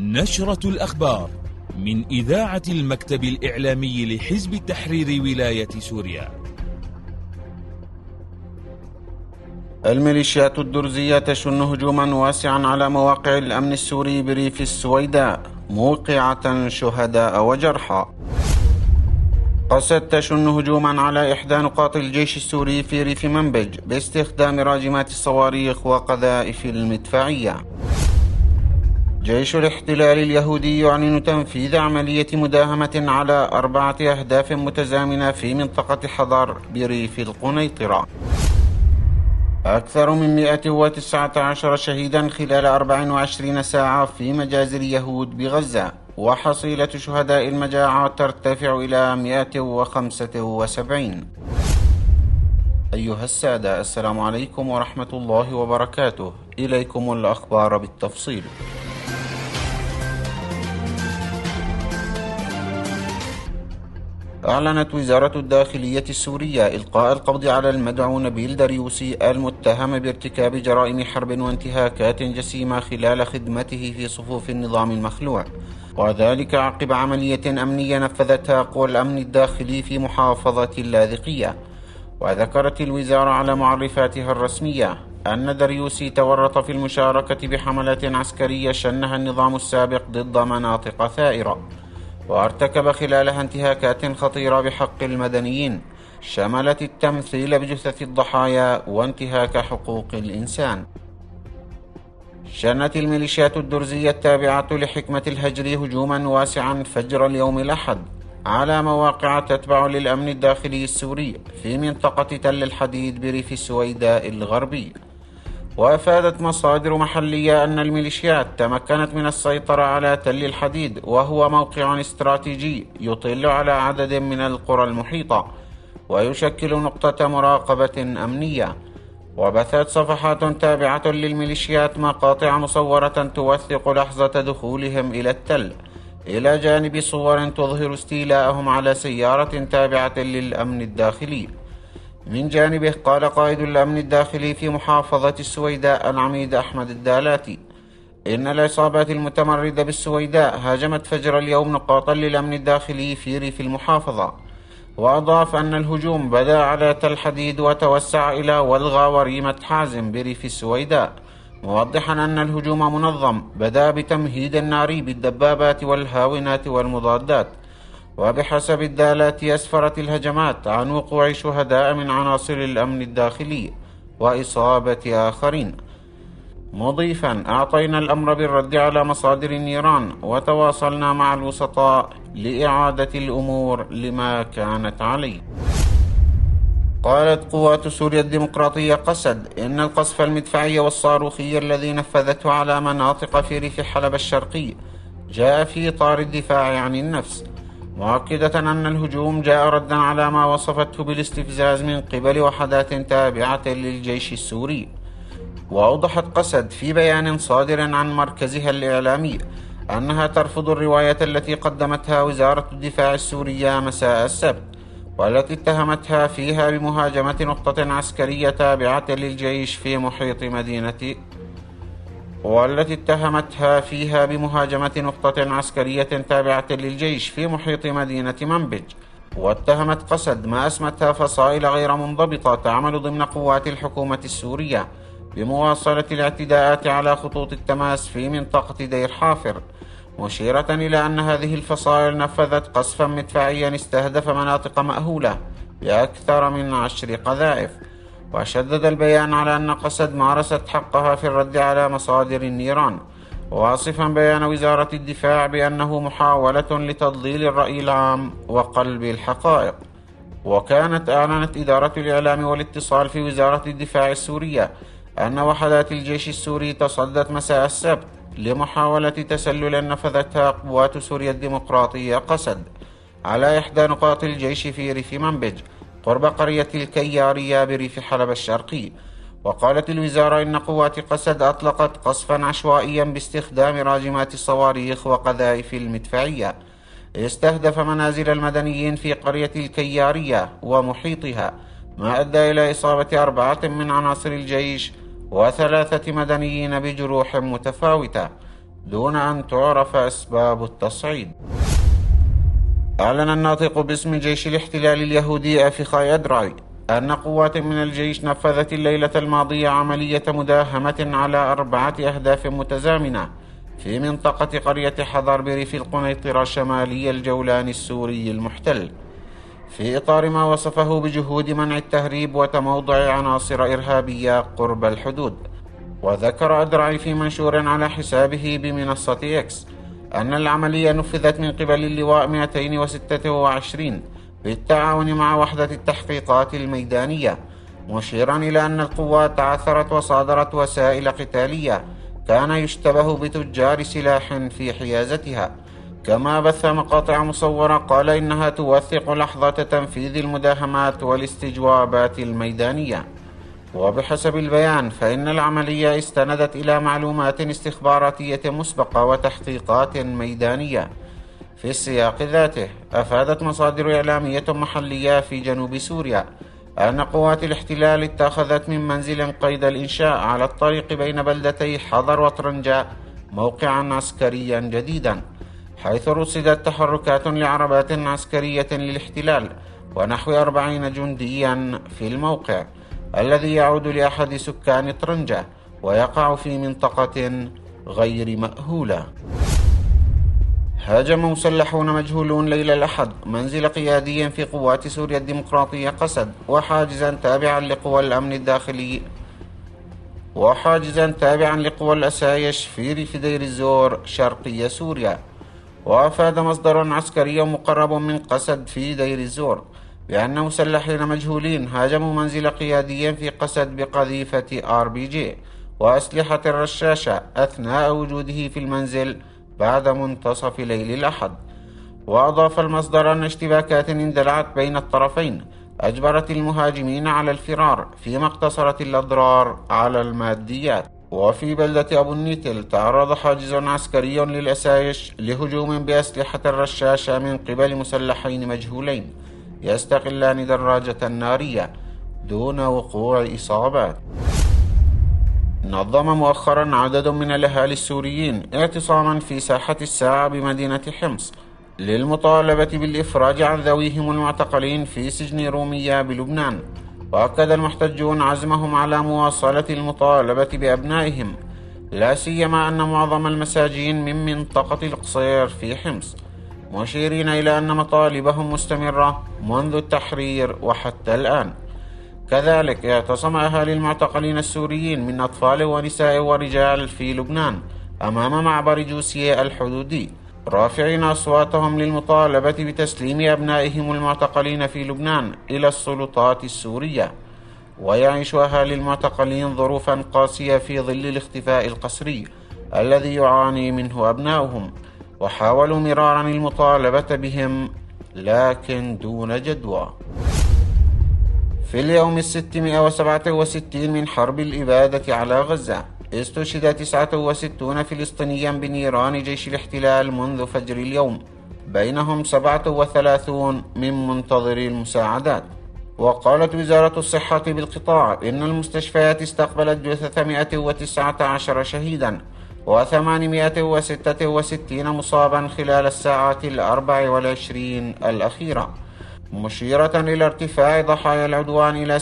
نشرة الأخبار من إذاعة المكتب الإعلامي لحزب التحرير ولاية سوريا. الميليشيات الدرزية تشن هجوما واسعا على مواقع الأمن السوري بريف السويداء موقعة شهداء وجرحى. قسد تشن هجوما على إحدى نقاط الجيش السوري في ريف منبج باستخدام راجمات الصواريخ وقذائف المدفعية. جيش الاحتلال اليهودي يعلن تنفيذ عملية مداهمة على 4 أهداف متزامنة في منطقة حضر بريف القنيطرة. أكثر من 119 شهيدا خلال 24 ساعة في مجازر اليهود بغزة، وحصيلة شهداء المجاعة ترتفع إلى 175. أيها السادة، السلام عليكم ورحمة الله وبركاته. إليكم الأخبار بالتفصيل. أعلنت وزارة الداخلية السورية إلقاء القبض على المدعو نبيل دريوسي المتهم بارتكاب جرائم حرب وانتهاكات جسيمة خلال خدمته في صفوف النظام المخلوع، وذلك عقب عملية أمنية نفذتها قوى الأمن الداخلي في محافظة اللاذقية. وذكرت الوزارة على معرفاتها الرسمية أن دريوسي تورط في المشاركة بحملات عسكرية شنها النظام السابق ضد مناطق ثائرة، وارتكب خلالها انتهاكات خطيرة بحق المدنيين شملت التمثيل بجثث الضحايا وانتهاك حقوق الإنسان. شنت الميليشيات الدرزية التابعة لحكمة الهجر هجوما واسعا فجر اليوم الأحد على مواقع تتبع للأمن الداخلي السوري في منطقة تل الحديد بريف السويداء الغربي. وأفادت مصادر محلية أن الميليشيات تمكنت من السيطرة على تل الحديد، وهو موقع استراتيجي يطل على عدد من القرى المحيطة ويشكل نقطة مراقبة أمنية. وبثت صفحات تابعة للميليشيات مقاطع مصورة توثق لحظة دخولهم إلى التل، إلى جانب صور تظهر استيلاءهم على سيارة تابعة للأمن الداخلي. من جانبه قال قائد الأمن الداخلي في محافظة السويداء العميد أحمد الدالاتي إن العصابات المتمردة بالسويداء هاجمت فجر اليوم نقاطا للأمن الداخلي في ريف المحافظة. وأضاف أن الهجوم بدأ على تل حديد وتوسع إلى ولغى وريمة حازم بريف السويداء، موضحا أن الهجوم منظم بدأ بتمهيد النار بالدبابات والهاونات والمضادات. وبحسب الدالات أسفرت الهجمات عن وقوع شهداء من عناصر الأمن الداخلي وإصابة آخرين، مضيفا أعطينا الأمر بالرد على مصادر النيران وتواصلنا مع الوسطاء لإعادة الأمور لما كانت عليه. قالت قوات سوريا الديمقراطية قسد إن القصف المدفعي والصاروخي الذي نفذته على مناطق في ريف حلب الشرقي جاء في إطار الدفاع عن النفس، مؤكدة أن الهجوم جاء ردا على ما وصفته بالاستفزاز من قبل وحدات تابعة للجيش السوري. وأوضحت قسد في بيان صادر عن مركزها الإعلامي أنها ترفض الرواية التي قدمتها وزارة الدفاع السورية مساء السبت، والتي اتهمتها فيها بمهاجمة نقطة عسكرية تابعة للجيش في محيط مدينة منبج. واتهمت قسد ما أسمتها فصائل غير منضبطة تعمل ضمن قوات الحكومة السورية بمواصلة الاعتداءات على خطوط التماس في منطقة دير حافر، مشيرة إلى أن هذه الفصائل نفذت قصفا مدفعيا استهدف مناطق مأهولة بأكثر من 10 قذائف. وشدد البيان على أن قسد مارست حقها في الرد على مصادر النيران، واصفا بيان وزارة الدفاع بأنه محاولة لتضليل الرأي العام وقلب الحقائق. وكانت أعلنت إدارة الإعلام والاتصال في وزارة الدفاع السورية أن وحدات الجيش السوري تصدت مساء السبت لمحاولة تسلل نفذتها قوات سوريا الديمقراطية قسد على إحدى نقاط الجيش في ريف منبج قرب قرية الكيارية بريف حلب الشرقي. وقالت الوزارة إن قوات قسد أطلقت قصفا عشوائيا باستخدام راجمات الصواريخ وقذائف المدفعية استهدف منازل المدنيين في قرية الكيارية ومحيطها، ما أدى إلى إصابة 4 من عناصر الجيش و3 مدنيين بجروح متفاوتة. دون أن تعرف أسباب التصعيد. أعلن الناطق باسم جيش الاحتلال اليهودي أفيخاي أدرعي أن قوات من الجيش نفذت الليلة الماضية عملية مداهمة على 4 أهداف متزامنة في منطقة قرية حضر بريف القنيطرة شمالي الجولان السوري المحتل، في إطار ما وصفه بجهود منع التهريب وتموضع عناصر إرهابية قرب الحدود. وذكر أدرعي في منشور على حسابه بمنصة إكس أن العملية نفذت من قبل اللواء 226 بالتعاون مع وحدة التحقيقات الميدانية، مشيرا إلى أن القوات تعثرت وصادرت وسائل قتالية كان يشتبه بتجار سلاح في حيازتها. كما بث مقاطع مصورة قال إنها توثق لحظة تنفيذ المداهمات والاستجوابات الميدانية. وبحسب البيان فإن العملية استندت إلى معلومات استخباراتية مسبقة وتحقيقات ميدانية. في السياق ذاته أفادت مصادر إعلامية محلية في جنوب سوريا أن قوات الاحتلال اتخذت من منزل قيد الإنشاء على الطريق بين بلدتي حضر وطرنجة موقعا عسكريا جديدا، حيث رصدت تحركات لعربات عسكرية للاحتلال ونحو 40 جنديا في الموقع الذي يعود لأحد سكان طرنجة ويقع في منطقة غير مأهولة. هاجم مسلحون مجهولون ليلة الأحد منزل قيادي في قوات سوريا الديمقراطية قسد وحاجزا تابعا لقوى الأمن الداخلي لقوى الأسايش في ريف دير الزور شرقي سوريا. وأفاد مصدر عسكري مقرب من قسد في دير الزور بأن مسلحين مجهولين هاجموا منزل قيادي في قسد بقذيفة RPG وأسلحة الرشاشة أثناء وجوده في المنزل بعد منتصف ليل الأحد. وأضاف المصدر أن اشتباكات اندلعت بين الطرفين أجبرت المهاجمين على الفرار، فيما اقتصرت الأضرار على الماديات. وفي بلدة أبو النيتل تعرض حاجز عسكري للأسايش لهجوم بأسلحة الرشاشة من قبل مسلحين مجهولين يستقلان دراجة نارية دون وقوع إصابات. نظم مؤخرا عدد من الأهالي السوريين اعتصاما في ساحة الساعة بمدينة حمص للمطالبة بالإفراج عن ذويهم المعتقلين في سجن رومية بلبنان. وأكد المحتجون عزمهم على مواصلة المطالبة بأبنائهم، لا سيما أن معظم المساجين من منطقة القصير في حمص، مشيرين إلى أن مطالبهم مستمرة منذ التحرير وحتى الآن. كذلك اعتصم أهالي المعتقلين السوريين من أطفال ونساء ورجال في لبنان أمام معبر جوسية الحدودي، رافعين أصواتهم للمطالبة بتسليم أبنائهم المعتقلين في لبنان إلى السلطات السورية. ويعيش أهالي المعتقلين ظروفا قاسية في ظل الاختفاء القسري الذي يعاني منه أبنائهم، وحاولوا مرارا المطالبة بهم لكن دون جدوى. في اليوم 667 من حرب الإبادة على غزة استشهد 69 فلسطينيا بنيران جيش الاحتلال منذ فجر اليوم، بينهم 37 من منتظري المساعدات. وقالت وزارة الصحة بالقطاع إن المستشفيات استقبلت جثث 119 شهيدا و866 مصابا خلال الساعات 24 الأخيرة، مشيرة إلى ارتفاع ضحايا العدوان إلى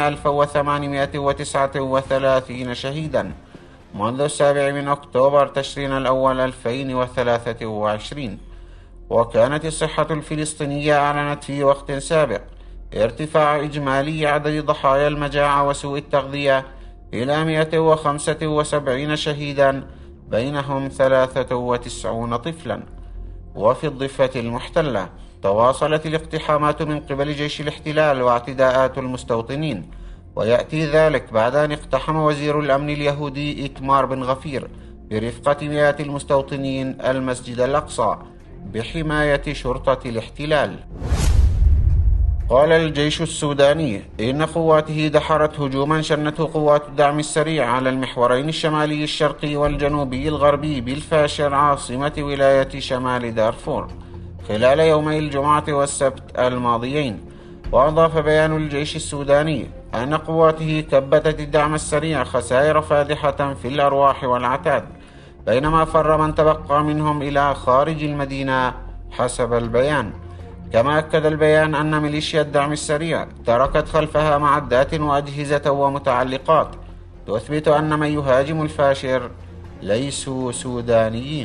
60,839 شهيدا منذ 7 أكتوبر تشرين الأول 2023. وكانت الصحة الفلسطينية أعلنت في وقت سابق ارتفاع إجمالي عدد ضحايا المجاعة وسوء التغذية إلى 175 شهيدا، بينهم 93 طفلا. وفي الضفة المحتلة تواصلت الاقتحامات من قبل جيش الاحتلال واعتداءات المستوطنين، ويأتي ذلك بعد أن اقتحم وزير الأمن اليهودي إتمار بن غفير برفقة مئات المستوطنين المسجد الأقصى بحماية شرطة الاحتلال. قال الجيش السوداني إن قواته دحرت هجوما شنته قوات الدعم السريع على المحورين الشمالي الشرقي والجنوبي الغربي بالفاشر عاصمة ولاية شمال دارفور خلال يومي الجمعة والسبت الماضيين. وأضاف بيان الجيش السوداني أن قواته كبتت الدعم السريع خسائر فادحة في الأرواح والعتاد بينما فر من تبقى منهم إلى خارج المدينة حسب البيان. كما أكد البيان أن ميليشيا الدعم السريع تركت خلفها معدات وأجهزة ومتعلقات تثبت أن من يهاجم الفاشر ليسوا سودانيين.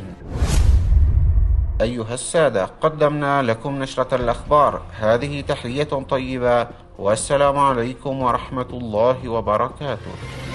أيها السادة، قدمنا لكم نشرة الأخبار، هذه تحية طيبة، والسلام عليكم ورحمة الله وبركاته.